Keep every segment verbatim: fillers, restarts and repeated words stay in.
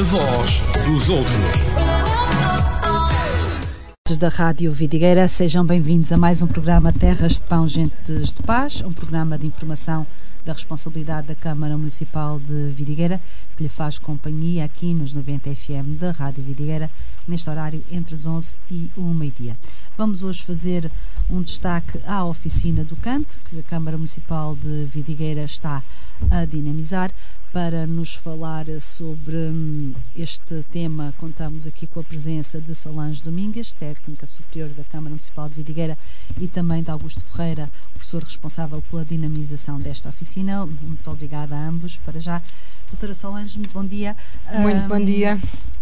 A voz dos outros. Da Rádio Vidigueira, sejam bem-vindos a mais um programa Terras de Pão, Gentes de Paz, um programa de informação da responsabilidade da Câmara Municipal de Vidigueira, que lhe faz companhia aqui nos noventa F M da Rádio Vidigueira, neste horário entre as onze e o meio-dia. Vamos hoje fazer um destaque à oficina do Cante, que a Câmara Municipal de Vidigueira está a dinamizar. Para nos falar sobre hum, este tema, contamos aqui com a presença de Solange Domingues, técnica superior da Câmara Municipal de Vidigueira, e também de Augusto Ferreira, professor responsável pela dinamização desta oficina. Muito obrigada a ambos. Para já, doutora Solange, muito bom dia. Muito um, bom dia.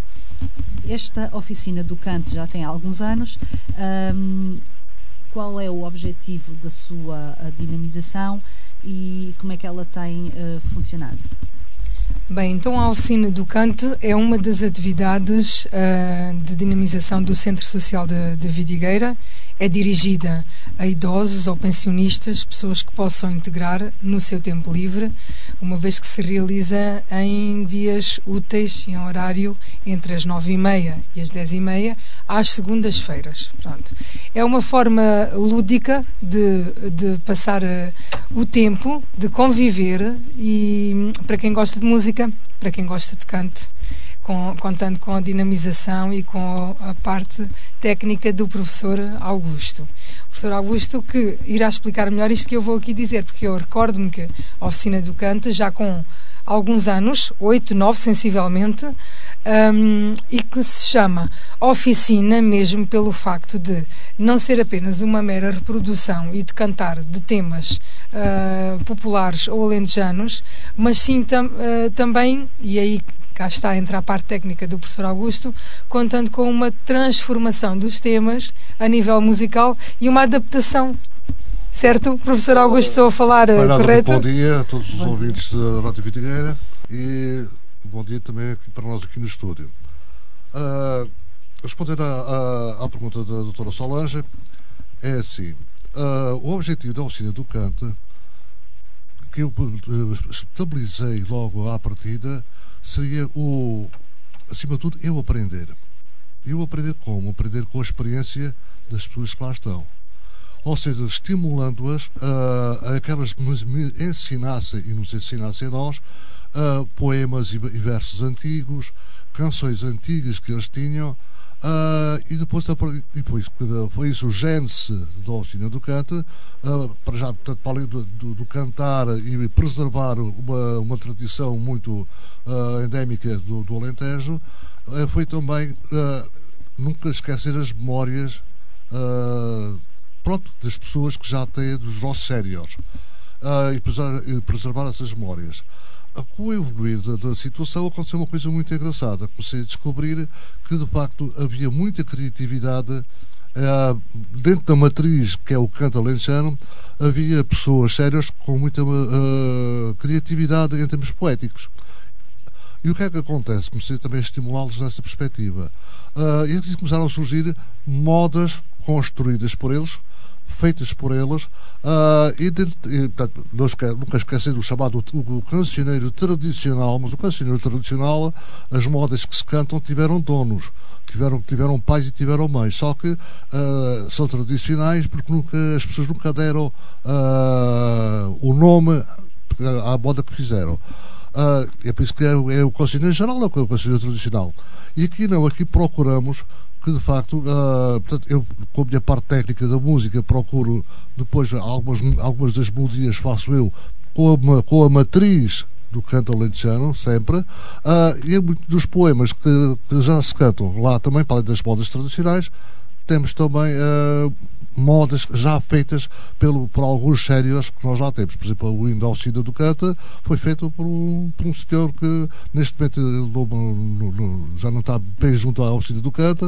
Esta oficina do Cante já tem alguns anos. Um, qual é o objetivo da sua dinamização e como é que ela tem uh, funcionado? Bem, então a oficina do Cante é uma das atividades uh, de dinamização do Centro Social de, de Vidigueira. É dirigida a idosos ou pensionistas, pessoas que possam integrar no seu tempo livre, uma vez que se realiza em dias úteis e em horário entre as nove e meia e as dez e meia, às segundas-feiras. Pronto. É uma forma lúdica de, de passar uh, o tempo, de conviver, e para quem gosta de música, para quem gosta de cante, com, contando com a dinamização e com a parte técnica do professor Augusto. O professor Augusto que irá explicar melhor isto que eu vou aqui dizer, porque eu recordo-me que a oficina do Cante, já com alguns anos, oito, nove sensivelmente, um, e que se chama oficina mesmo pelo facto de não ser apenas uma mera reprodução e de cantar de temas uh, populares ou alentejanos, mas sim tam, uh, também, e aí cá está, entre a parte técnica do professor Augusto, contando com uma transformação dos temas a nível musical e uma adaptação. Certo? Professor Augusto, estou a falar Parado, correto? Bom dia a todos os bom. ouvintes da Rádio Vidigueira e bom dia também aqui para nós aqui no estúdio. Uh, respondendo à, à, à pergunta da doutora Solange, é assim, uh, o objetivo da oficina do Cante, que eu uh, estabilizei logo à partida, seria o, acima de tudo, eu aprender. Eu aprender como? Aprender com a experiência das pessoas que lá estão. Ou seja, estimulando-as uh, a que elas nos ensinassem e nos ensinassem a nós uh, poemas e, e versos antigos, canções antigas que eles tinham, uh, e depois, e depois foi isso o gênese da oficina do Cante, uh, para já, portanto, para além do, do, do cantar e preservar uma, uma tradição muito uh, endémica do, do Alentejo, uh, foi também uh, nunca esquecer as memórias uh, pronto, das pessoas que já têm, dos nossos séniores, uh, e, preservar, e preservar essas memórias. Uh, com o evoluir da, da situação aconteceu uma coisa muito engraçada. Comecei a descobrir que de facto havia muita criatividade uh, dentro da matriz que é o canto alentejano. Havia pessoas sérias com muita uh, criatividade em termos poéticos. E o que é que acontece? Comecei também a estimulá-los nessa perspectiva. Uh, e eles começaram a surgir modas construídas por eles, feitas por eles, uh, e, e portanto, nunca esquecendo o chamado o, o cancioneiro tradicional, mas o cancioneiro tradicional, as modas que se cantam tiveram donos, tiveram, tiveram pais e tiveram mães, só que uh, são tradicionais porque nunca, as pessoas nunca deram uh, o nome à moda que fizeram. Uh, é por isso que é, é o cancioneiro geral, não é o cancioneiro tradicional. E aqui não, aqui procuramos que de facto, uh, portanto, eu com a minha parte técnica da música procuro depois algumas, algumas das melodias faço eu com a, com a matriz do canto alentejano, sempre, uh, e muitos dos poemas que, que já se cantam lá também, para além das modas tradicionais, temos também uh, modas já feitas pelo, por alguns séniores que nós lá temos. Por exemplo, o hino da oficina do Cante foi feito por um, por um senhor que neste momento no, no, no, já não está bem junto à oficina do Cante,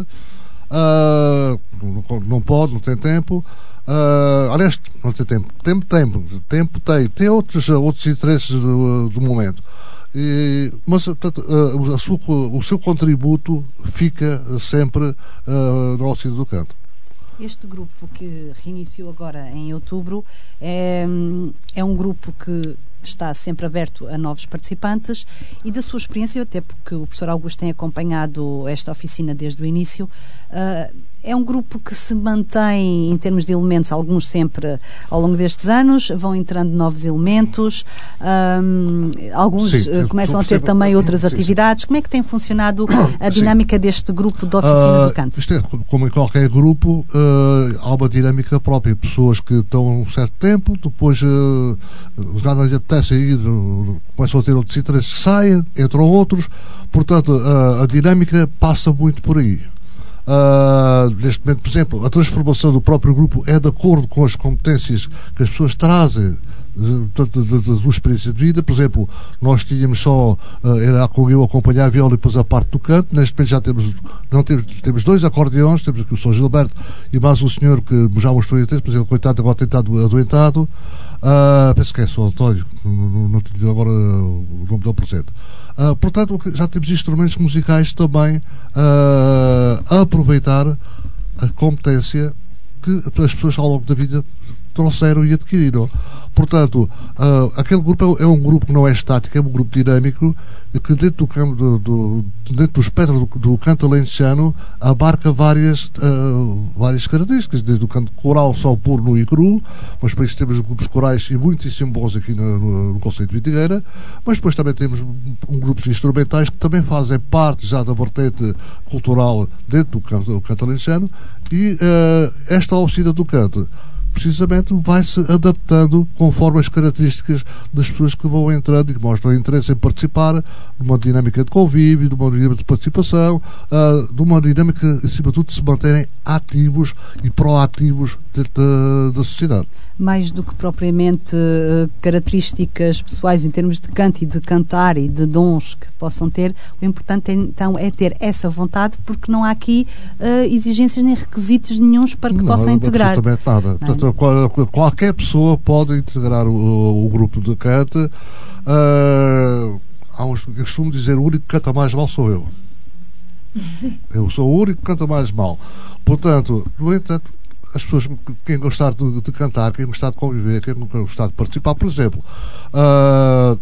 uh, não, não pode, não tem tempo. Uh, aliás, não tem tempo. Tempo, tempo. Tempo tem. Tem outros, outros interesses do, do momento. E, mas portanto, uh, a sua, o seu contributo fica sempre uh, na oficina do Cante. Este grupo que reiniciou agora em outubro é, é um grupo que está sempre aberto a novos participantes, e da sua experiência, até porque o professor Augusto tem acompanhado esta oficina desde o início, uh, é um grupo que se mantém em termos de elementos, alguns sempre ao longo destes anos, vão entrando novos elementos, um, alguns sim, começam a ter percebo. também outras sim, atividades. Sim. Como é que tem funcionado a dinâmica sim. deste grupo de oficina uh, do canto? Isto é, como em qualquer grupo, uh, há uma dinâmica própria. Pessoas que estão um certo tempo, depois uh, já não lhe apetece ir, uh, começam a ter outros interesses que saem, entram outros. Portanto, uh, a dinâmica passa muito por aí. Uh, neste momento, por exemplo, a transformação do próprio grupo é de acordo com as competências que as pessoas trazem da sua experiência de vida. Por exemplo, nós tínhamos só uh, era com eu acompanhar a viola e depois a parte do canto. Neste momento já temos, não temos, temos dois acordeões, temos aqui o São Gilberto e mais um senhor que já mostrou interesse, por exemplo, coitado, agora tem estado adoentado. Uh, penso que é só António, não, não tenho agora o nome dele presente. Uh, portanto, já temos instrumentos musicais também uh, a aproveitar a competência que as pessoas ao longo da vida trouxeram e adquiriram. Portanto, uh, aquele grupo é, é um grupo que não é estático, é um grupo dinâmico, que dentro do, campo, do, do, dentro do espectro do, do canto alentejano abarca várias, uh, várias características, desde o canto coral só puro, nu e cru, mas para isso temos grupos corais e muitíssimo bons aqui no, no, no conceito de Vidigueira, mas depois também temos um, grupos instrumentais que também fazem parte já da vertente cultural dentro do canto, do canto alentejano, e uh, esta oficina do canto precisamente vai-se adaptando conforme as características das pessoas que vão entrando e que mostram interesse em participar de uma dinâmica de convívio, de uma dinâmica de participação, uh, de uma dinâmica, acima de tudo, de se manterem ativos e proativos dentro da, da sociedade. Mais do que propriamente uh, características pessoais em termos de canto e de cantar e de dons que possam ter, o importante então é ter essa vontade, porque não há aqui uh, exigências nem requisitos nenhuns para que não, possam integrar. Absolutamente nada. Portanto, qual, qualquer pessoa pode integrar o, o grupo de canto. Uh, há uns, eu costumo dizer, o único que canta mais mal sou eu. Eu sou o único que canta mais mal. Portanto, no entanto, as pessoas, quem gostar de, de cantar, quem gostar de conviver, quem gostar de participar, por exemplo, uh,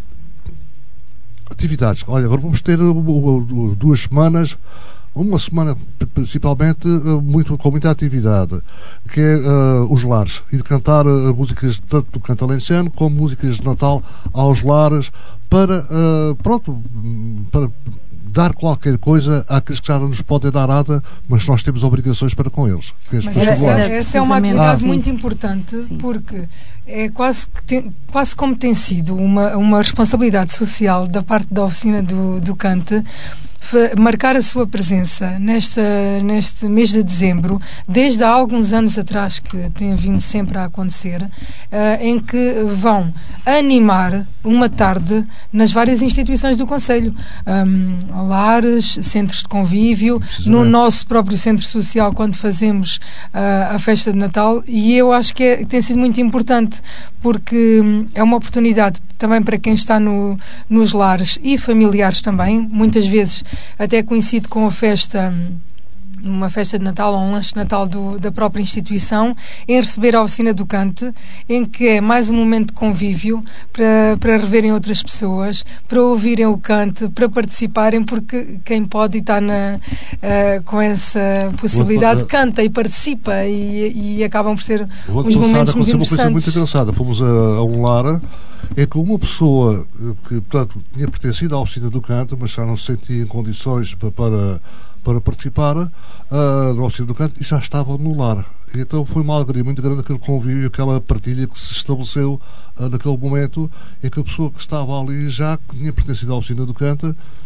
atividades. Olha, agora vamos ter uh, uh, duas semanas, uma semana principalmente, uh, muito, com muita atividade, que é uh, os lares. Ir cantar uh, músicas tanto do canto alentejano como músicas de Natal aos lares, para, uh, pronto, para dar qualquer coisa àqueles que já não nos podem dar nada, mas nós temos obrigações para com eles. Mas essa, essa é uma atividade ah, muito importante, sim, porque é quase, que tem, quase como tem sido uma, uma responsabilidade social da parte da oficina do, do Cante, marcar a sua presença nesta, neste mês de dezembro, desde há alguns anos atrás, que tem vindo sempre a acontecer, uh, em que vão animar uma tarde nas várias instituições do Concelho, um, lares, centros de convívio, no nosso próprio centro social, quando fazemos uh, a festa de Natal, e eu acho que, é, que tem sido muito importante, porque um, é uma oportunidade também para quem está no, nos lares e familiares também, muitas vezes até coincide com a festa, uma festa de Natal ou um lanche de Natal do, da própria instituição, em receber a oficina do Cante, em que é mais um momento de convívio para, para reverem outras pessoas, para ouvirem o Cante, para participarem, porque quem pode estar na, uh, com essa possibilidade canta e participa, e, e acabam por ser uns momentos muito interessantes. Uma coisa muito engraçada. Fomos a, a um lar é que uma pessoa que, portanto, tinha pertencido à oficina do Cante, mas já não se sentia em condições para, para, para participar uh, da oficina do Cante, e já estava no lar. E então foi uma alegria muito grande aquele convívio, aquela partilha que se estabeleceu uh, naquele momento em que a pessoa que estava ali, já que tinha pertencido à oficina do Cante,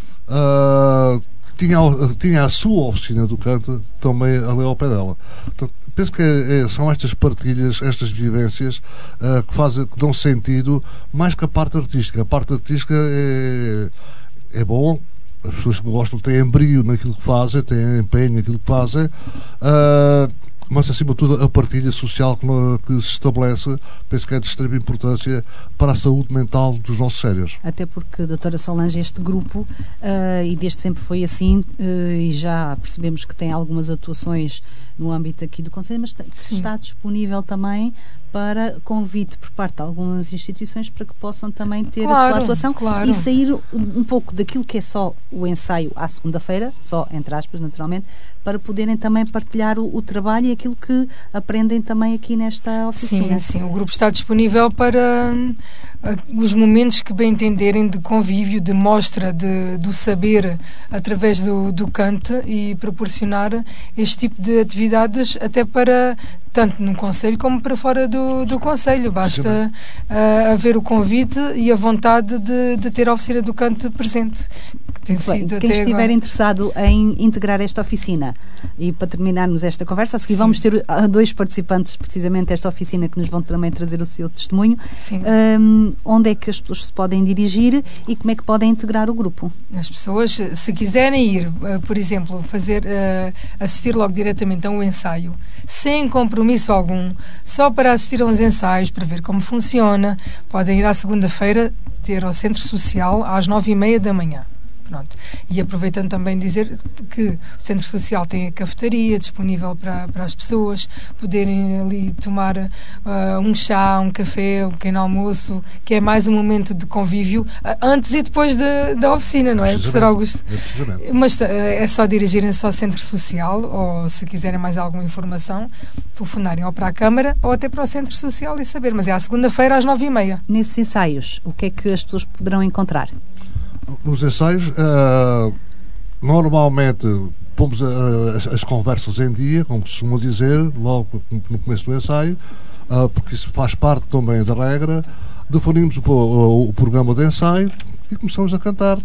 uh, tinha, tinha a sua oficina do Cante também ali ao pé dela. Portanto, penso que é, é, são estas partilhas, estas vivências uh, que, fazem, que dão sentido mais que a parte artística. A parte artística é, é bom, as pessoas que gostam têm brio naquilo que fazem, têm empenho naquilo que fazem, uh, mas acima de tudo a partilha social que, que se estabelece, penso que é de extrema importância para a saúde mental dos nossos sérios. Até porque, doutora Solange, este grupo, uh, e desde sempre foi assim, uh, e já percebemos que tem algumas atuações no âmbito aqui do Conselho, mas Sim. está disponível também para convite por parte de algumas instituições para que possam também ter claro, a sua atuação claro. e sair um pouco daquilo que é só o ensaio à segunda-feira, só entre aspas, naturalmente, para poderem também partilhar o, o trabalho e aquilo que aprendem também aqui nesta oficina. Sim, sim. O grupo está disponível para uh, os momentos que bem entenderem de convívio, de mostra de, do saber através do, do cante e proporcionar este tipo de atividades até para tanto no Conselho como para fora do, do Conselho. Basta uh, haver o convite e a vontade de, de ter a oficina do canto presente. Que tem Bem, sido quem até estiver agora. interessado em integrar esta oficina, e para terminarmos esta conversa, a seguir vamos ter uh, dois participantes precisamente desta oficina que nos vão também trazer o seu testemunho. Um, onde é que as pessoas se podem dirigir e como é que podem integrar o grupo? As pessoas, se quiserem ir, uh, por exemplo, fazer, uh, assistir logo diretamente a um ensaio, sem compromisso algum, só para assistir a uns ensaios, para ver como funciona, podem ir à segunda-feira ter ao Centro Social às nove e meia da manhã. Pronto. E aproveitando também dizer que o Centro Social tem a cafetaria disponível para, para as pessoas poderem ali tomar uh, um chá, um café, um pequeno almoço, que é mais um momento de convívio uh, antes e depois de, da oficina, não é, professor Augusto? É, Mas uh, é só dirigirem-se ao Centro Social ou, se quiserem mais alguma informação, telefonarem ou para a Câmara ou até para o Centro Social e saber. Mas é à segunda-feira às nove e meia. Nesses ensaios, o que é que as pessoas poderão encontrar? Nos ensaios, uh, normalmente pomos uh, as, as conversas em dia, como costumam dizer, logo no começo do ensaio, uh, porque isso faz parte também da regra. Definimos o, o, o programa de ensaio e começamos a cantar.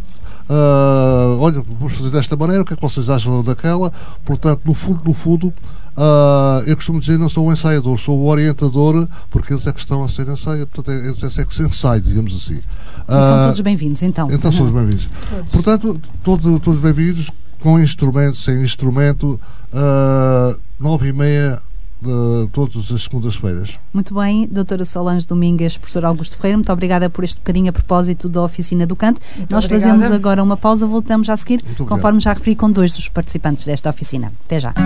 Uh, olha, vamos fazer desta maneira, o que é que vocês acham daquela? Portanto, no fundo, no fundo, Uh, eu costumo dizer, não sou um ensaiador, sou o orientador, porque eles é que estão a ser ensaio, portanto, eles é que se ensaiam, digamos assim. Uh, são todos bem-vindos, então. Então, são todos bem-vindos. Todos. Portanto, todos, todos bem-vindos, com instrumento, sem instrumento, uh, nove e meia, uh, todas as segundas-feiras. Muito bem, doutora Solange Domingues, professor Augusto Ferreira, muito obrigada por este bocadinho a propósito da oficina do canto. Muito Nós obrigada. fazemos agora uma pausa, voltamos já a seguir, Muito conforme já referi com dois dos participantes desta oficina. Até já.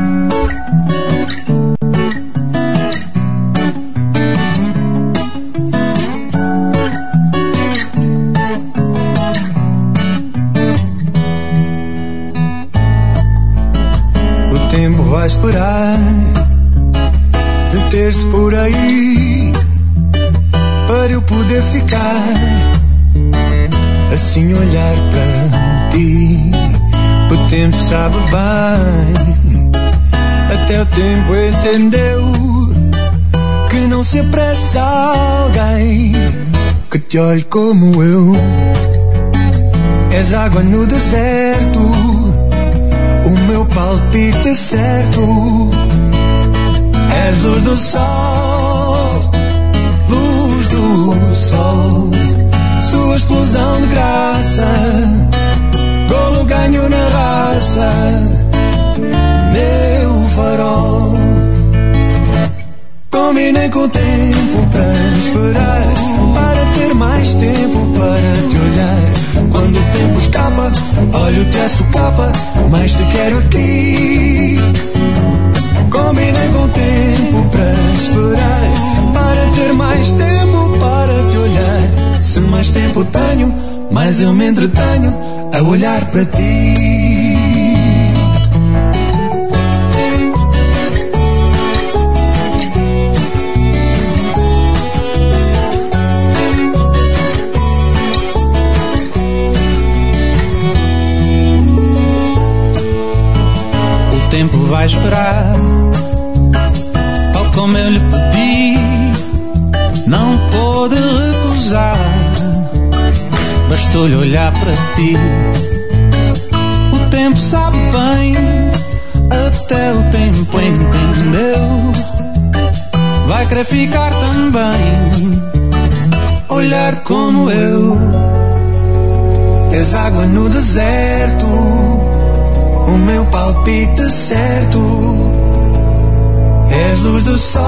O tempo vai esperar deter-se por aí para eu poder ficar assim olhar para ti. O tempo sabe bem, até o tempo entendeu que não se apressa alguém que te olhe como eu. És água no deserto, o meu palpite é certo. És luz do sol, luz do sol, sua explosão de graça, golo ganho na raça, meu farol. Combinei com o tempo para esperar, para ter mais tempo para te olhar. Quando o tempo escapa, olho-te a socapa, mas te quero aqui. Combinei com o tempo para esperar, para ter mais tempo para te olhar. Se mais tempo tenho, mais eu me entretenho a olhar para ti. O tempo vai esperar, tal como eu lhe pedi, não pôde recusar. Bastou-lhe olhar para ti. O tempo sabe bem, até o tempo entendeu. Vai querer ficar também, olhar como eu. És água no deserto, o meu palpite certo. És luz do sol,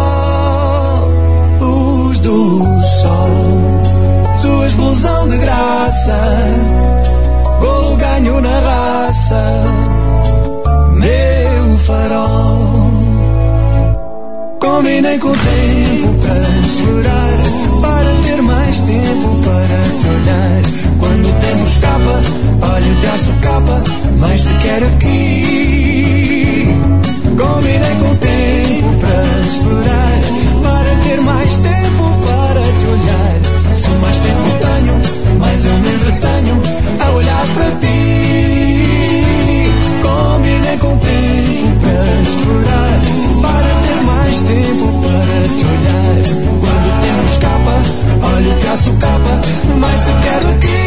luz do sol, sua explosão de graça, golo ganho na raça, meu farol. Combinei com o tempo para explorar, para ter mais tempo para te olhar. Quando o tempo escapa, olha o traço capa, mas te quero aqui. Combinei com o tempo para explorar, para ter mais tempo para te olhar. Se mais tempo tenho, mais eu me entretenho a olhar para ti. Combinei com o tempo para explorar, para ter mais tempo para te olhar. Quando o tempo escapa, olha o traço capa, mas te quero aqui.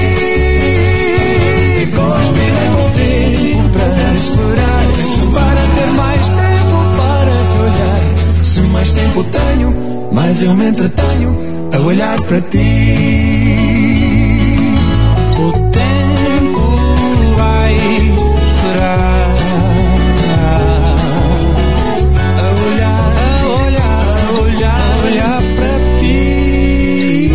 Combinei com o tempo para explorar, para ter mais tempo para te olhar. Se mais tempo tenho, mais eu me entretenho a olhar para ti. O tempo vai esperar, a olhar, a olhar, a olhar, a olhar para ti.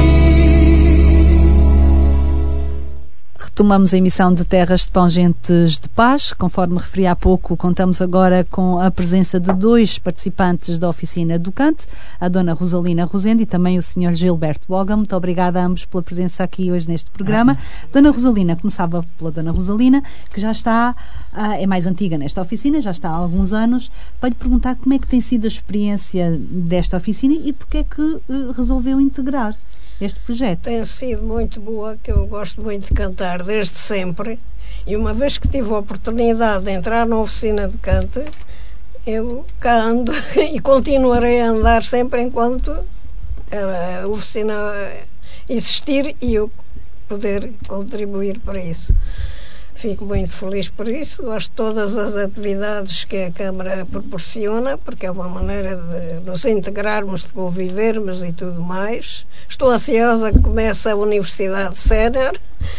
Retomamos a emissão de Terras de Pão, Gentes de Paz. Conforme referi há pouco, contamos agora com a presença de dois participantes da oficina do canto, a dona Rosalina Rosende e também o senhor Gilberto Boga. Muito obrigada a ambos pela presença aqui hoje neste programa. Dona Rosalina, começava pela dona Rosalina, que já está, é mais antiga nesta oficina, já está há alguns anos, para lhe perguntar como é que tem sido a experiência desta oficina e porque é que resolveu integrar este projeto. Tem sido muito boa, que eu gosto muito de cantar desde sempre, e uma vez que tive a oportunidade de entrar na oficina de canto, eu cá ando e continuarei a andar sempre enquanto a oficina existir e eu poder contribuir para isso. Fico muito feliz por isso, gosto de todas as atividades que a Câmara proporciona, porque é uma maneira de nos integrarmos, de convivermos e tudo mais. Estou ansiosa que comece a Universidade Sénior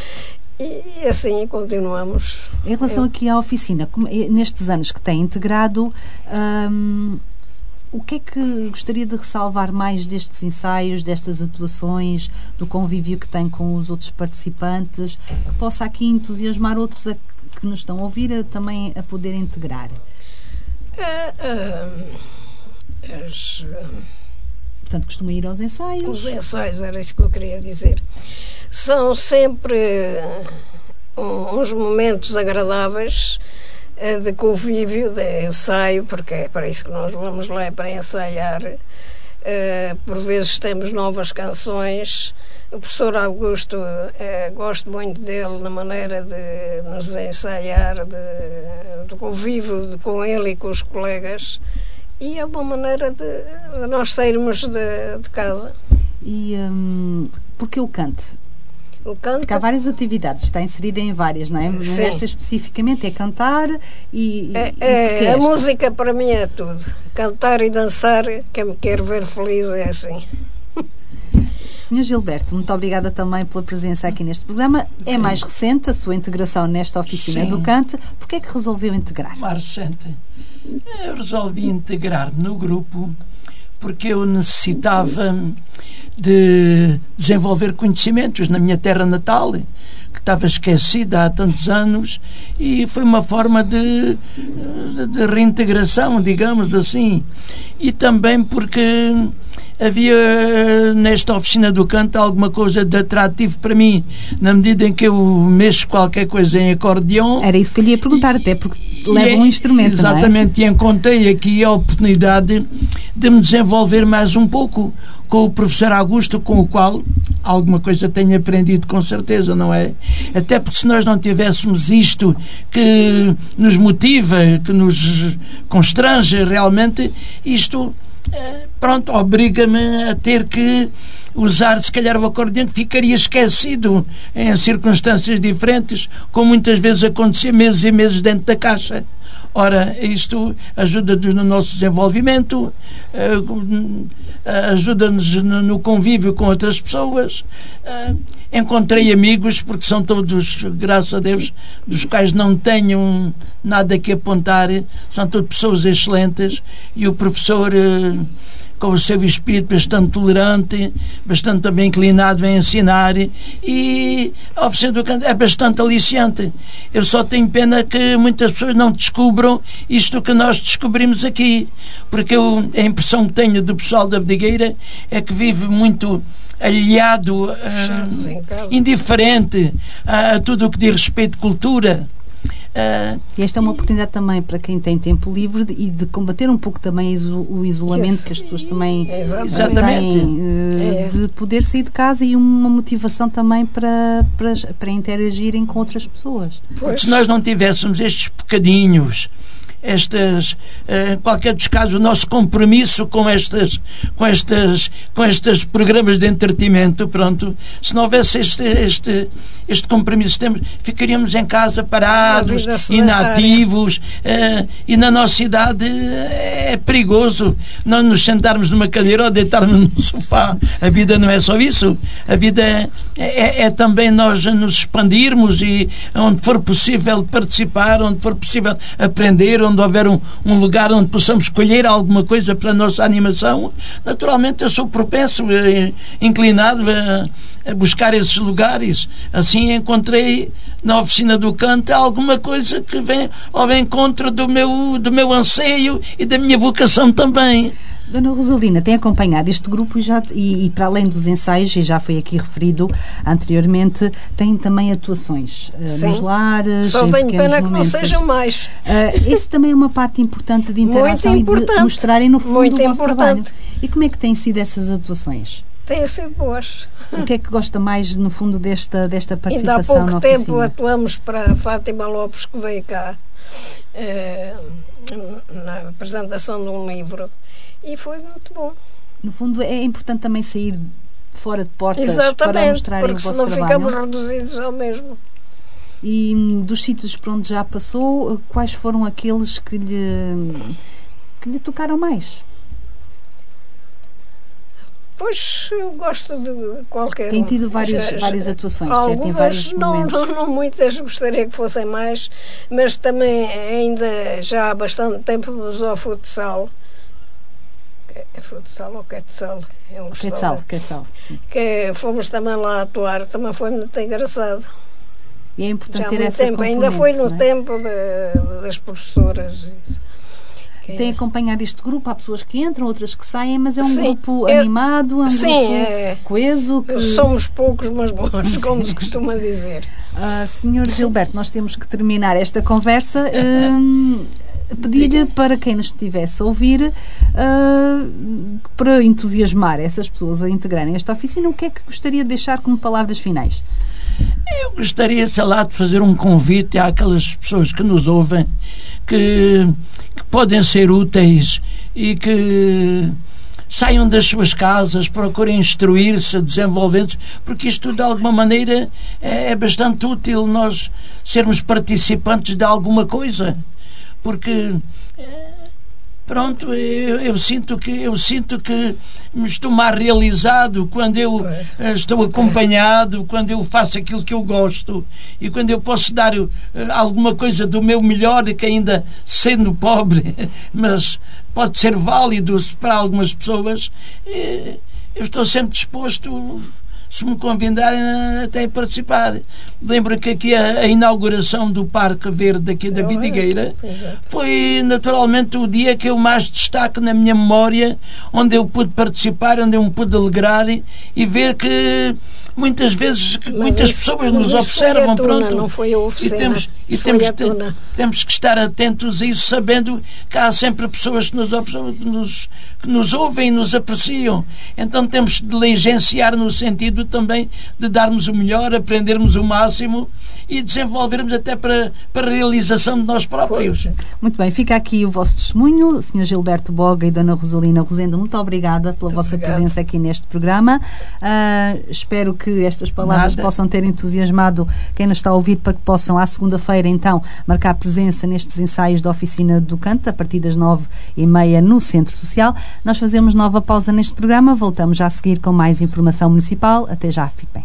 e assim continuamos. Em relação Eu... aqui à oficina, nestes anos que tem integrado, hum, o que é que gostaria de ressalvar mais destes ensaios, destas atuações, do convívio que tem com os outros participantes, que possa aqui entusiasmar outros a, que nos estão a ouvir a, também a poder integrar? Uh, uh, as, uh, Portanto, costuma ir aos ensaios? Os ensaios, era isso que eu queria dizer. São sempre uh, uns momentos agradáveis de convívio, de ensaio, porque é para isso que nós vamos lá, é para ensaiar. Uh, por vezes temos novas canções. O professor Augusto, uh, gosto muito dele na maneira de nos ensaiar, de, de convívio de, com ele e com os colegas, e é uma maneira de, de nós sairmos de, de casa. E um, porque o canto? O canto... Porque há várias atividades, está inserida em várias, não é? Sim. Esta especificamente é cantar e... É, e é, é a música para mim é tudo. Cantar e dançar, quem me quer ver feliz é assim. senhor Gilberto, muito obrigada também pela presença aqui neste programa. É mais recente a sua integração nesta oficina. Sim. Do canto. Porquê é que resolveu integrar? Mais recente. Eu resolvi integrar no grupo porque eu necessitava de desenvolver conhecimentos na minha terra natal, que estava esquecida há tantos anos, e foi uma forma de, de reintegração, digamos assim. E também porque havia nesta oficina do canto alguma coisa de atrativo para mim, na medida em que eu mexo qualquer coisa em acordeão. Era isso que eu lhe ia perguntar, até porque leva e, um instrumento, exatamente, não é? E encontrei aqui a oportunidade de me desenvolver mais um pouco com o professor Augusto, com o qual alguma coisa tenho aprendido com certeza, não é? Até porque se nós não tivéssemos isto que nos motiva, que nos constrange realmente, isto... pronto, obriga-me a ter que usar se calhar o acordeão, que ficaria esquecido em circunstâncias diferentes, como muitas vezes acontecia meses e meses dentro da caixa. Ora, isto ajuda-nos no nosso desenvolvimento, ajuda-nos no convívio com outras pessoas. Encontrei amigos, porque são todos, graças a Deus, dos quais não tenho nada que apontar, são todas pessoas excelentes, e o professor com o seu espírito bastante tolerante, bastante também inclinado a ensinar, e a oficina do canto é bastante aliciante. Eu só tenho pena que muitas pessoas não descubram isto que nós descobrimos aqui, porque eu, a impressão que tenho do pessoal da Vidigueira é que vive muito aliado, uh, indiferente a, a tudo o que diz respeito de cultura. Uh, e esta é uma oportunidade também para quem tem tempo livre de, e de combater um pouco também iso, o isolamento que, que as pessoas também exatamente. têm, uh, é. de poder sair de casa, e uma motivação também para, para, para interagirem com outras pessoas. Pois. Se nós não tivéssemos estes bocadinhos, estas, em qualquer dos casos, o nosso compromisso com estas, com estas, com estes programas de entretenimento, pronto, se não houvesse este, este, este compromisso, temos, ficaríamos em casa parados, inativos, uh, e na nossa cidade é perigoso nós nos sentarmos numa cadeira ou deitarmos no sofá. A vida não é só isso, a vida é, é, é também nós nos expandirmos e onde for possível participar, onde for possível aprender, onde houver um, um lugar onde possamos escolher alguma coisa para a nossa animação. Naturalmente eu sou propenso, eh, inclinado a, a buscar esses lugares. Assim encontrei na oficina do canto alguma coisa que vem ao encontro do meu, do meu anseio e da minha vocação também. Dona Rosalina, tem acompanhado este grupo e, já, e, e para além dos ensaios, e já foi aqui referido anteriormente, tem também atuações uh, nos lares. Só tenho pena momentos. Que não sejam mais. Uh, esse também é uma parte importante de interação e de mostrarem no fundo Muito o vosso importante. Trabalho. E como é que têm sido essas atuações? Têm sido boas. O que é que gosta mais, no fundo, desta, desta participação na oficina? Ainda há pouco tempo oficina? atuamos para a Fátima Lopes, que veio cá uh, na apresentação de um livro. E foi muito bom. No fundo, é importante também sair fora de portas. Exatamente, para mostrarem o vosso porque senão trabalho. ficamos reduzidos ao mesmo. E dos sítios por onde já passou, quais foram aqueles que lhe, que lhe tocaram mais? Pois, eu gosto de qualquer Tem tido vários, já, várias atuações, algumas, certo? Em vários não, momentos. Não, não muitas, gostaria que fossem mais, mas também ainda já há bastante tempo vamos ao futsal. É futsal ou quetzal? É um quetzal, quetzal, sim. Que fomos também lá atuar, também foi muito engraçado. E é importante já ter essa tempo, ainda foi no é? tempo de, das professoras. Que tem acompanhado este grupo, há pessoas que entram, outras que saem, mas é um sim, grupo eu, animado, é um sim, grupo é, coeso. Que... Somos poucos, mas bons, como se costuma dizer. Uh, senhor Gilberto, nós temos que terminar esta conversa. Uh, Pedir-lhe para quem nos estivesse a ouvir, uh, para entusiasmar essas pessoas a integrarem esta oficina, o que é que gostaria de deixar como palavras finais? Eu gostaria, sei lá, de fazer um convite àquelas pessoas que nos ouvem, que, que podem ser úteis e que saiam das suas casas, procurem instruir-se, desenvolver-se, porque isto de alguma maneira é, é bastante útil nós sermos participantes de alguma coisa. Porque pronto, eu, eu sinto que eu sinto que me estou mais realizado quando eu é. estou acompanhado, quando eu faço aquilo que eu gosto e quando eu posso dar uh, alguma coisa do meu melhor, que ainda sendo pobre, mas pode ser válido para algumas pessoas. Eu estou sempre disposto, se me convidarem, até a participar. Lembro que aqui a, a inauguração do Parque Verde aqui da Vidigueira foi naturalmente o dia que eu mais destaco na minha memória, onde eu pude participar, onde eu me pude alegrar e, e ver que muitas vezes mas muitas isso, pessoas nos observam, tuna, pronto, não foi a oficina, e temos, e temos, te, temos que estar atentos a isso, sabendo que há sempre pessoas que nos, que nos, que nos ouvem e nos apreciam. Então temos de diligenciar no sentido também de darmos o melhor, aprendermos o máximo e desenvolvermos até para, para a realização de nós próprios. Muito bem, fica aqui o vosso testemunho, senhor Gilberto Boga e dona Rosalina Rosendo, muito obrigada pela muito vossa obrigado. presença aqui neste programa. Uh, espero que estas palavras Nada. possam ter entusiasmado quem nos está a ouvir, para que possam à segunda-feira então marcar presença nestes ensaios da Oficina do Canto a partir das nove e meia no Centro Social. Nós fazemos nova pausa neste programa, voltamos já a seguir com mais informação municipal. Até já, fique bem.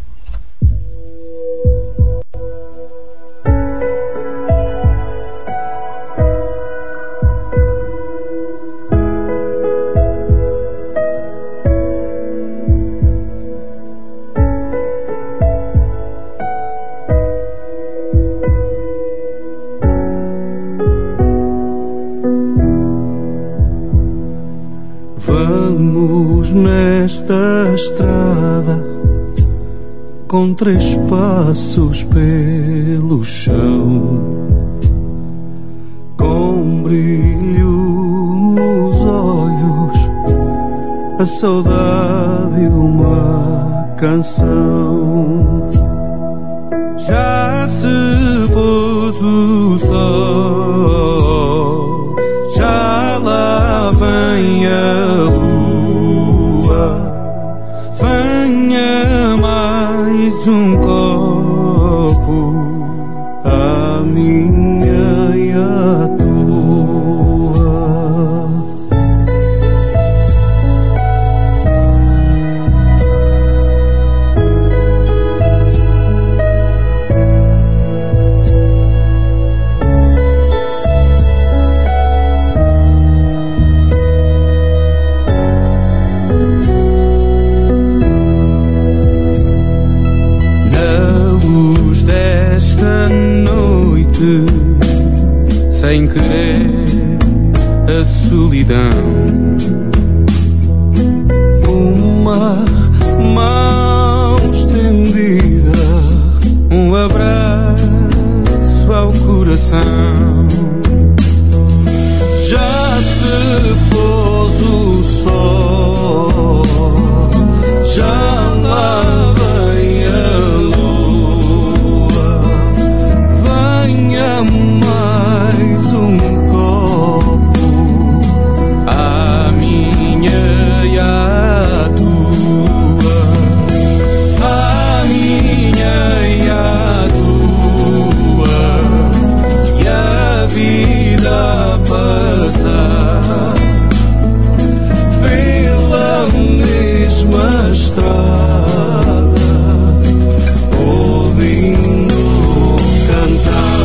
estrada com três passos pelo chão, com brilho nos olhos, a saudade e uma canção. Já se pôs o sol, já lá vem a lua, venha mais um copo, a minha e a tua. Sem querer a solidão, uma mão estendida, um abraço ao coração. Já se pôs o sol, já lá vem a lua, venha mais um copo, a minha e a tua, a minha e a tua, e a vida a passar pela mesma estrada, ouvindo cantar.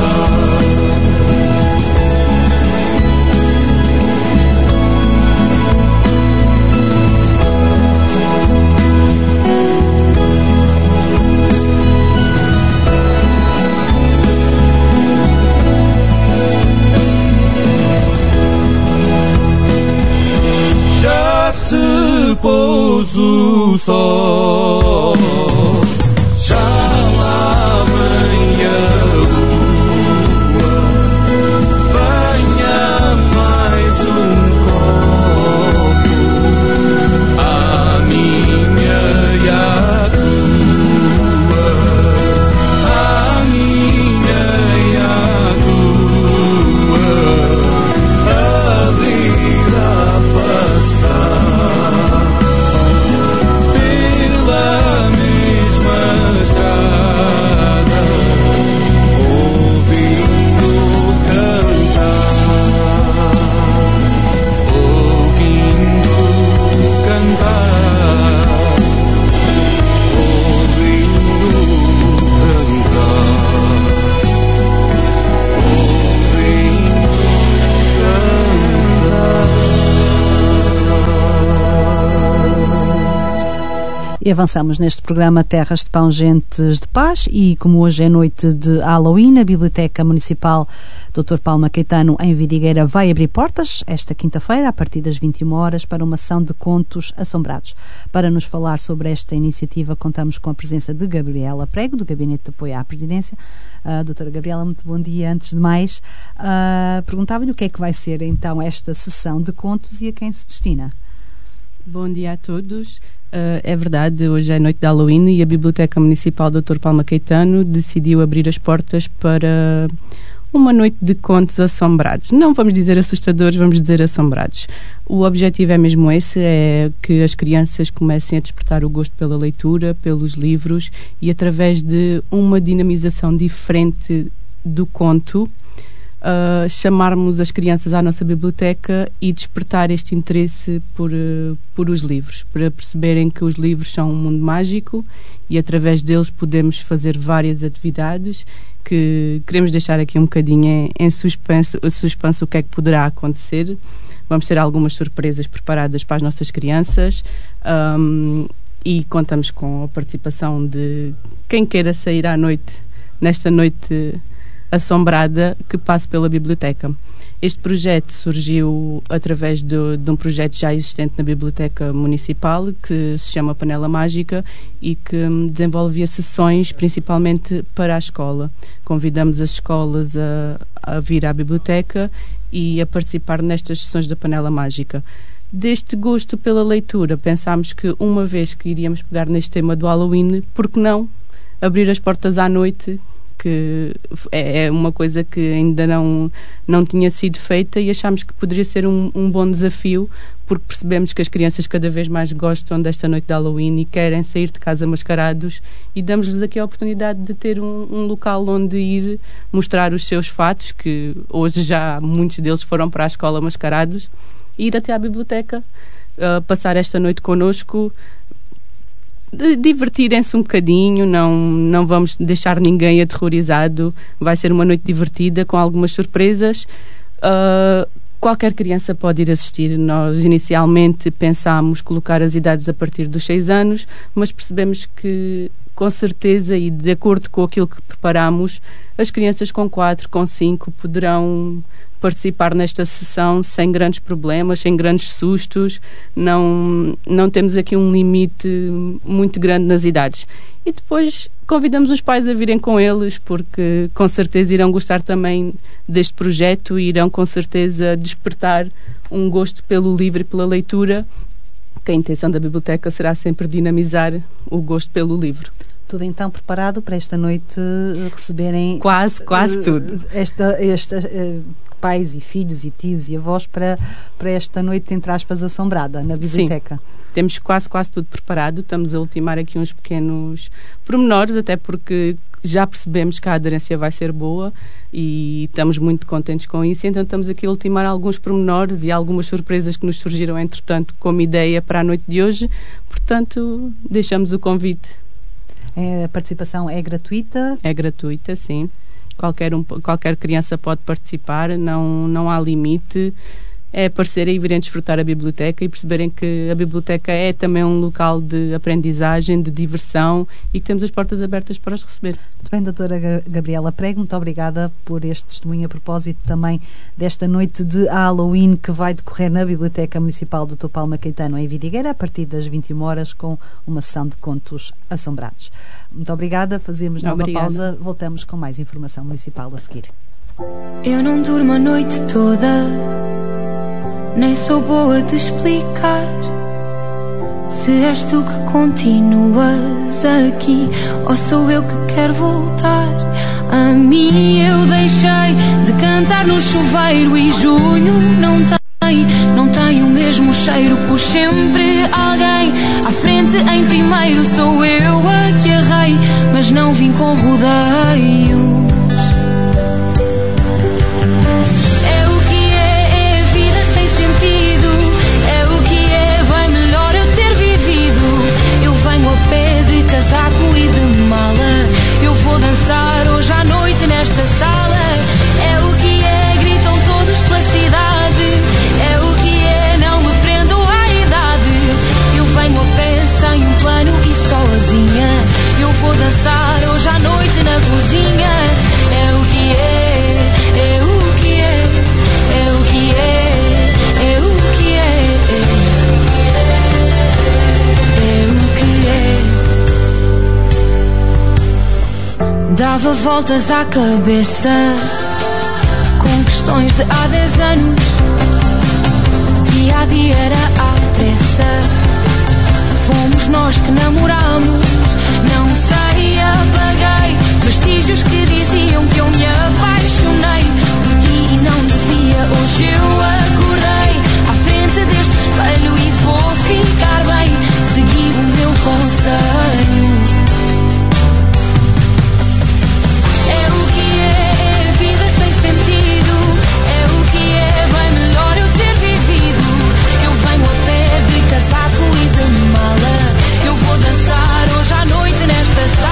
Já se pôs o sol, já lá vem a lua, venha mais um copo, a minha e a tua, a minha e a tua, a vida a passar pela mesma estrada, ouvindo cantar, ouvindo cantar, ouvindo cantar, ouvindo. E avançamos neste programa Terras de Pão, Gentes de Paz, e como hoje é noite de Halloween, a Biblioteca Municipal doutor Palma Caetano em Vidigueira vai abrir portas esta quinta-feira, a partir das vinte e uma horas, para uma ação de contos assombrados. Para nos falar sobre esta iniciativa, contamos com a presença de Gabriela Prego, do Gabinete de Apoio à Presidência. Uh, doutora Gabriela, muito bom dia. Antes de mais, uh, perguntava-lhe o que é que vai ser então esta sessão de contos e a quem se destina. Bom dia a todos. Uh, é verdade, hoje é noite de Halloween e a Biblioteca Municipal doutor Palma Caetano decidiu abrir as portas para uma noite de contos assombrados. Não vamos dizer assustadores, vamos dizer assombrados. O objetivo é mesmo esse, é que as crianças comecem a despertar o gosto pela leitura, pelos livros, e através de uma dinamização diferente do conto, Uh, chamarmos as crianças à nossa biblioteca e despertar este interesse por, uh, por os livros, para perceberem que os livros são um mundo mágico e através deles podemos fazer várias atividades que queremos deixar aqui um bocadinho em, em suspenso, suspenso o que é que poderá acontecer. Vamos ter algumas surpresas preparadas para as nossas crianças, um, e contamos com a participação de quem queira sair à noite, nesta noite assombrada, que passe pela biblioteca. Este projeto surgiu através de, de um projeto já existente na Biblioteca Municipal, que se chama Panela Mágica, e que desenvolvia sessões principalmente para a escola. Convidamos as escolas a, a vir à biblioteca e a participar nestas sessões da Panela Mágica. Deste gosto pela leitura, pensámos que uma vez que iríamos pegar neste tema do Halloween, por que não abrir as portas à noite, que é uma coisa que ainda não, não tinha sido feita, e achámos que poderia ser um, um bom desafio, porque percebemos que as crianças cada vez mais gostam desta noite de Halloween e querem sair de casa mascarados, e damos-lhes aqui a oportunidade de ter um, um local onde ir mostrar os seus fatos, que hoje já muitos deles foram para a escola mascarados, e ir até à biblioteca, uh, passar esta noite connosco, de divertirem-se um bocadinho, não, não vamos deixar ninguém aterrorizado, vai ser uma noite divertida com algumas surpresas. Uh, qualquer criança pode ir assistir. Nós inicialmente pensámos colocar as idades a partir dos seis anos, mas percebemos que, com certeza e de acordo com aquilo que preparamos, as crianças com quatro, com cinco poderão participar nesta sessão sem grandes problemas, sem grandes sustos. Não, não temos aqui um limite muito grande nas idades. E depois convidamos os pais a virem com eles, porque com certeza irão gostar também deste projeto e irão com certeza despertar um gosto pelo livro e pela leitura, que a intenção da biblioteca será sempre dinamizar o gosto pelo livro. Tudo então preparado para esta noite receberem... Quase, quase uh, tudo. Esta... esta uh, pais e filhos e tios e avós para, para esta noite, entre aspas, assombrada na biblioteca. Sim, temos quase, quase tudo preparado. Estamos a ultimar aqui uns pequenos pormenores, até porque já percebemos que a aderência vai ser boa e estamos muito contentes com isso. Então estamos aqui a ultimar alguns pormenores e algumas surpresas que nos surgiram, entretanto, como ideia para a noite de hoje. Portanto, deixamos o convite. A participação é gratuita? É gratuita, sim. Qualquer, um, qualquer criança pode participar, não, não há limite. É aparecerem e virem desfrutar a biblioteca e perceberem que a biblioteca é também um local de aprendizagem, de diversão, e que temos as portas abertas para os receber. Muito bem, doutora Gabriela Prego, muito obrigada por este testemunho a propósito também desta noite de Halloween que vai decorrer na Biblioteca Municipal doutor Palma Caetano em Vidigueira, a partir das vinte e uma horas, com uma sessão de contos assombrados. Muito obrigada, fazemos nova Obrigada. pausa, voltamos com mais informação municipal a seguir. Eu não durmo a noite toda, nem sou boa de explicar. Se és tu que continuas aqui, ou sou eu que quero voltar. A mim eu deixei de cantar no chuveiro, e junho não tem, não tem o mesmo cheiro. Pus sempre alguém à frente em primeiro. Sou eu a que errei, mas não vim com rodeios. Casaco e de mala, eu vou dançar hoje à noite nesta sala. É o que é, gritam todos pela cidade. É o que é, não me prendo à idade. Eu venho a pé sem um plano e sozinha. Eu vou dançar hoje à noite na cozinha. É o que é, é o que é, é o que é, é o que é, é o que é. Dava voltas à cabeça com questões de há dez anos. Dia a dia era à pressa. Fomos nós que namoramos. Não sei, apaguei vestígios que diziam que eu me apaixonei por ti e não devia. Hoje eu acordei à frente deste espelho e vou ficar bem. Segui o meu conselho. Casaco e de mala, eu vou dançar hoje à noite nesta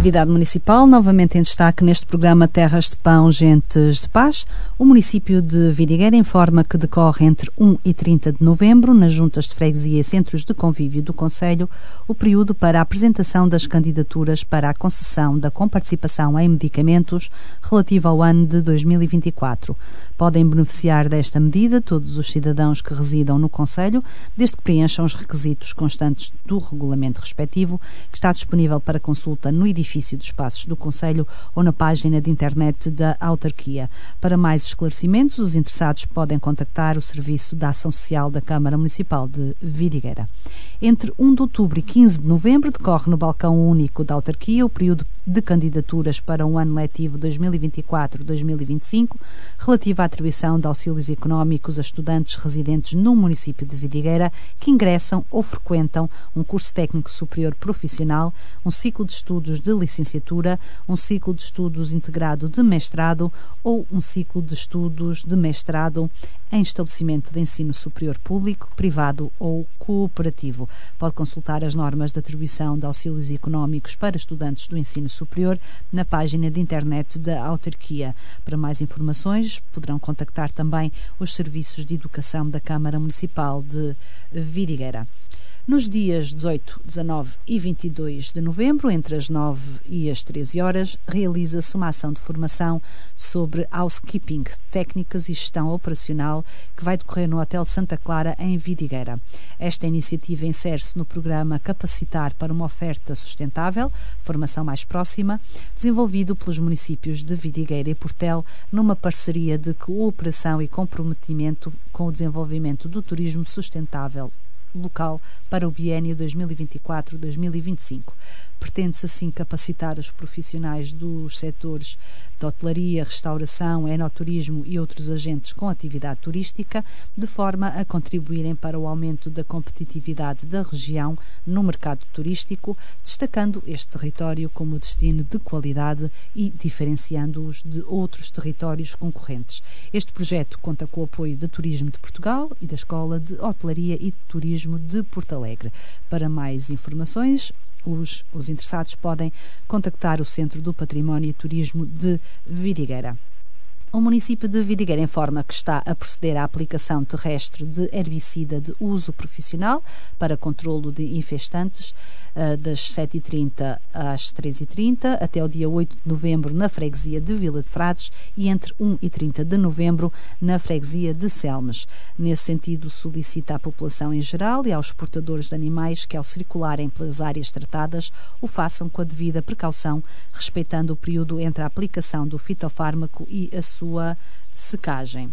atividade municipal, novamente em destaque neste programa Terras de Pão, Gentes de Paz. O município de Vidigueira informa que decorre entre um e trinta de novembro, nas juntas de freguesia e centros de convívio do concelho, o período para a apresentação das candidaturas para a concessão da comparticipação em medicamentos relativa ao ano de dois mil e vinte e quatro. Podem beneficiar desta medida todos os cidadãos que residam no concelho, desde que preencham os requisitos constantes do regulamento respectivo, que está disponível para consulta no edifício dos Passos do concelho ou na página de internet da autarquia. Para mais esclarecimentos, os interessados podem contactar o Serviço da Ação Social da Câmara Municipal de Vidigueira. Entre um de outubro e quinze de novembro decorre no balcão único da autarquia o período de candidaturas para o ano letivo dois mil e vinte e quatro dois mil e vinte e cinco, relativa à atribuição de auxílios económicos a estudantes residentes no município de Vidigueira que ingressam ou frequentam um curso técnico superior profissional, um ciclo de estudos de licenciatura, um ciclo de estudos integrado de mestrado ou um ciclo de estudos de mestrado em estabelecimento de ensino superior público, privado ou cooperativo. Pode consultar as normas de atribuição de auxílios económicos para estudantes do ensino superior na página de internet da autarquia. Para mais informações, poderão contactar também os serviços de educação da Câmara Municipal de Vidigueira. Nos dias dezoito, dezanove e vinte e dois de novembro, entre as nove e as treze horas, realiza-se uma ação de formação sobre housekeeping, técnicas e gestão operacional, que vai decorrer no Hotel Santa Clara, em Vidigueira. Esta iniciativa insere-se no programa Capacitar para uma Oferta Sustentável, formação mais próxima, desenvolvido pelos municípios de Vidigueira e Portel, numa parceria de cooperação e comprometimento com o desenvolvimento do turismo sustentável local para o biênio dois mil e vinte e quatro a dois mil e vinte e cinco. Pretende-se assim capacitar os profissionais dos setores de hotelaria, restauração, enoturismo e outros agentes com atividade turística, de forma a contribuírem para o aumento da competitividade da região no mercado turístico, destacando este território como destino de qualidade e diferenciando-os de outros territórios concorrentes. Este projeto conta com o apoio da Turismo de Portugal e da Escola de Hotelaria e Turismo de Porto Alegre. Para mais informações, Os, os interessados podem contactar o Centro do Património e Turismo de Vidigueira. O município de Vidigueira informa que está a proceder à aplicação terrestre de herbicida de uso profissional para controlo de infestantes das sete e trinta às treze e trinta até o dia oito de novembro na freguesia de Vila de Frades e entre um e trinta de novembro na freguesia de Selmes. Nesse sentido, solicita à população em geral e aos portadores de animais que, ao circularem pelas áreas tratadas, o façam com a devida precaução, respeitando o período entre a aplicação do fitofármaco e a sua secagem.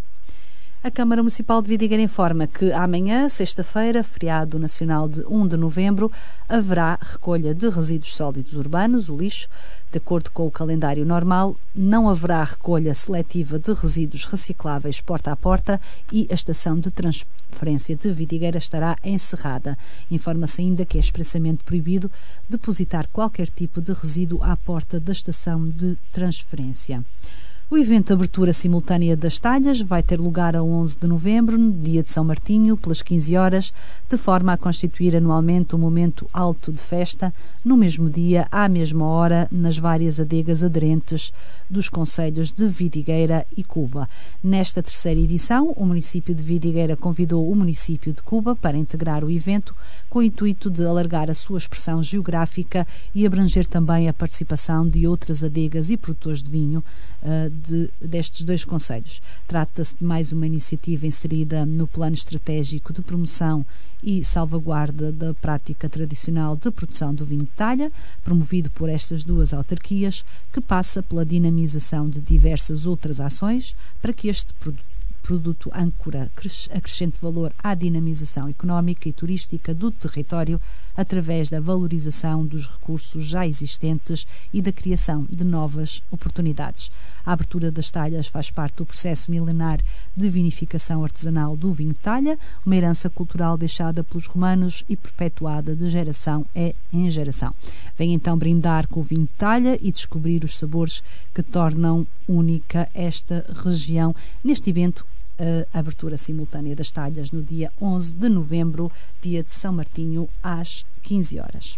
A Câmara Municipal de Vidigueira informa que amanhã, sexta-feira, feriado nacional de um de novembro, haverá recolha de resíduos sólidos urbanos, o lixo. De acordo com o calendário normal, não haverá recolha seletiva de resíduos recicláveis porta a porta e a estação de transferência de Vidigueira estará encerrada. Informa-se ainda que é expressamente proibido depositar qualquer tipo de resíduo à porta da estação de transferência. O evento de abertura simultânea das talhas vai ter lugar a onze de novembro, no dia de São Martinho, pelas quinze horas, de forma a constituir anualmente um momento alto de festa, no mesmo dia, à mesma hora, nas várias adegas aderentes dos concelhos de Vidigueira e Cuba. Nesta terceira edição, o município de Vidigueira convidou o município de Cuba para integrar o evento, com o intuito de alargar a sua expressão geográfica e abranger também a participação de outras adegas e produtores de vinho uh, de, destes dois concelhos. Trata-se de mais uma iniciativa inserida no plano estratégico de promoção e salvaguarda da prática tradicional de produção do vinho de talha, promovido por estas duas autarquias, que passa pela dinamização de diversas outras ações para que este produto produto âncora acrescente valor à dinamização económica e turística do território através da valorização dos recursos já existentes e da criação de novas oportunidades. A abertura das talhas faz parte do processo milenar de vinificação artesanal do vinho de talha, uma herança cultural deixada pelos romanos e perpetuada de geração em geração. Vem então brindar com o vinho de talha e descobrir os sabores que tornam única esta região neste evento, a abertura simultânea das talhas no dia onze de novembro, dia de São Martinho, às quinze horas.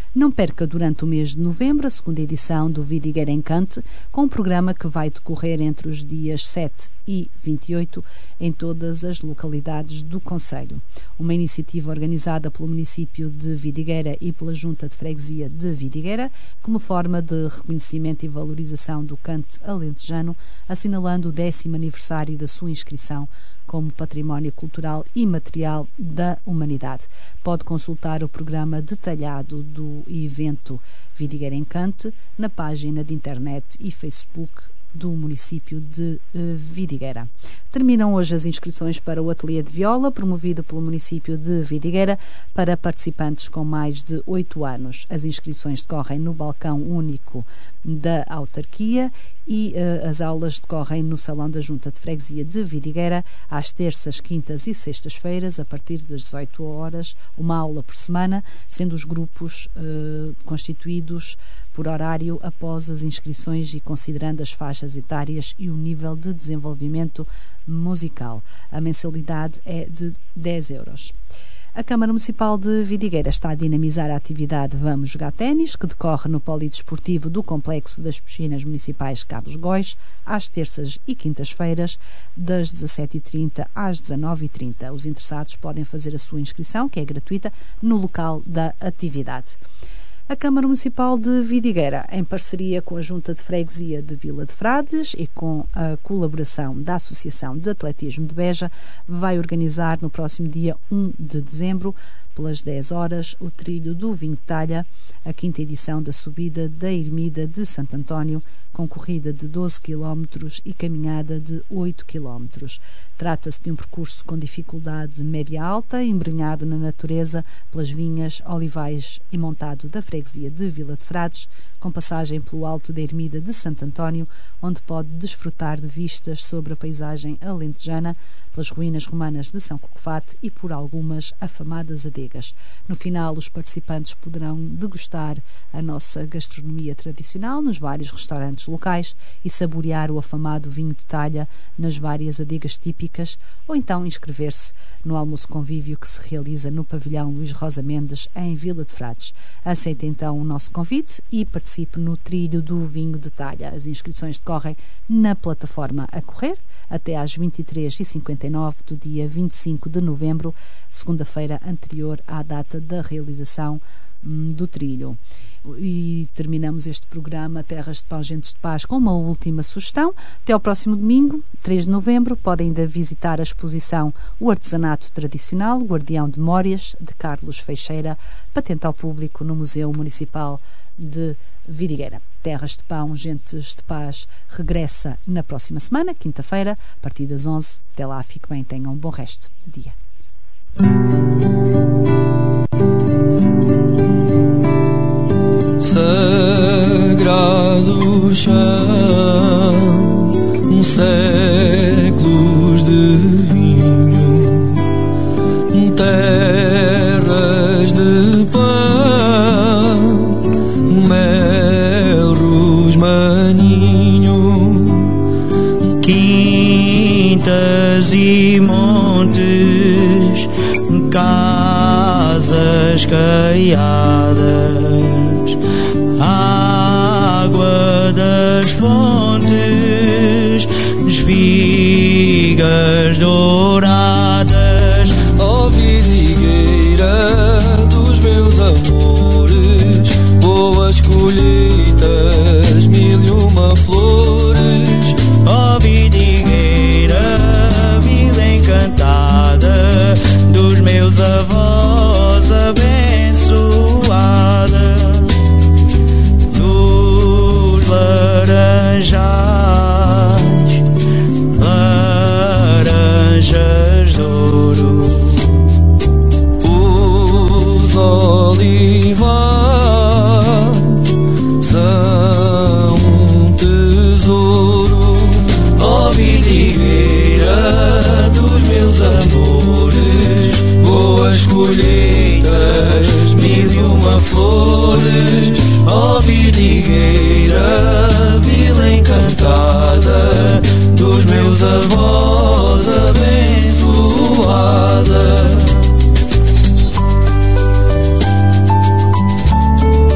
Não perca durante o mês de novembro a segunda edição do Vidigueira Encante, com um programa que vai decorrer entre os dias sete e vinte e oito em todas as localidades do concelho. Uma iniciativa organizada pelo município de Vidigueira e pela Junta de Freguesia de Vidigueira, como forma de reconhecimento e valorização do cante alentejano, assinalando o décimo aniversário da sua inscrição como Património Cultural e Material da Humanidade. Pode consultar o programa detalhado do evento Vidigueira Encante na página de internet e Facebook do município de uh, Vidigueira. Terminam hoje as inscrições para o Ateliê de Viola, promovido pelo município de Vidigueira, para participantes com mais de oito anos. As inscrições decorrem no balcão único da autarquia e uh, as aulas decorrem no Salão da Junta de Freguesia de Vidigueira, às terças, quintas e sextas-feiras, a partir das dezoito horas, uma aula por semana, sendo os grupos uh, constituídos por horário após as inscrições e considerando as faixas etárias e o nível de desenvolvimento musical. A mensalidade é de dez euros. A Câmara Municipal de Vidigueira está a dinamizar a atividade Vamos Jogar Ténis, que decorre no polidesportivo do Complexo das Piscinas Municipais Cabos Góis, às terças e quintas-feiras, das dezassete e trinta às dezanove e trinta. Os interessados podem fazer a sua inscrição, que é gratuita, no local da atividade. A Câmara Municipal de Vidigueira, em parceria com a Junta de Freguesia de Vila de Frades e com a colaboração da Associação de Atletismo de Beja, vai organizar no próximo dia um de dezembro, pelas dez horas, o trilho do Vinho de Talha, a quinta edição da subida da Ermida de Santo António, com corrida de doze quilómetros e caminhada de oito quilómetros. Trata-se de um percurso com dificuldade média-alta, embrenhado na natureza pelas vinhas, olivais e montado da freguesia de Vila de Frades, com passagem pelo alto da Ermida de Santo António, onde pode desfrutar de vistas sobre a paisagem alentejana, pelas ruínas romanas de São Cocofate e por algumas afamadas adegas. No final, os participantes poderão degustar a nossa gastronomia tradicional nos vários restaurantes locais e saborear o afamado vinho de talha nas várias adegas típicas, ou então inscrever-se no almoço convívio que se realiza no pavilhão Luís Rosa Mendes, em Vila de Frades. Aceite então o nosso convite e participe no trilho do vinho de talha. As inscrições decorrem na plataforma A Correr até às vinte e três e cinquenta e nove do dia vinte e cinco de novembro, segunda-feira anterior à data da realização hum, do trilho. E terminamos este programa Terras de Pão, Gentes de Paz com uma última sugestão. Até ao próximo domingo, três de novembro, podem ainda visitar a exposição O Artesanato Tradicional, Guardião de Memórias, de Carlos Feixeira, patente ao público no Museu Municipal de Vidigueira. Terras de Pão, Gentes de Paz regressa na próxima semana, quinta-feira, a partir das onze. Até lá, fique bem, tenham um bom resto de dia. Sagrado chão, séculos de vinho, terras de pão, mel rosmaninho, quintas e montes, casas caiadas, água das fontes, espigas douradas. Ó vidigueira dos meus amores, boas colheitas, mil e uma flores. Ó vidigueira, vila encantada dos meus avós abençoada, dos laranjais, laranjas de ouro, os olivais são um tesouro. Ó vidigueira dos meus amores, boas colheitas, mil e uma flores. Ó vidigueira, vila encantada dos meus avós abençoada.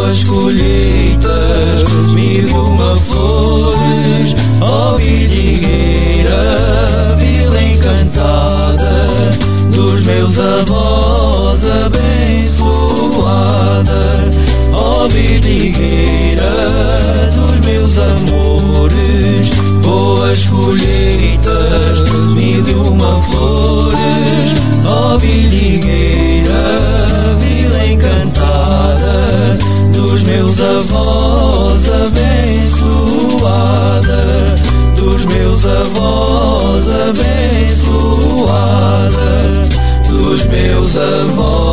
boas colheitas, mil e uma flores, ó vidigueira, vila encantada dos meus avós abençoada, ó vidigueira dos meus amores, boas colheitas, mil e uma flores, ó vidigueira, vila encantada dos meus avós abençoada, dos meus avós abençoada, dos meus avós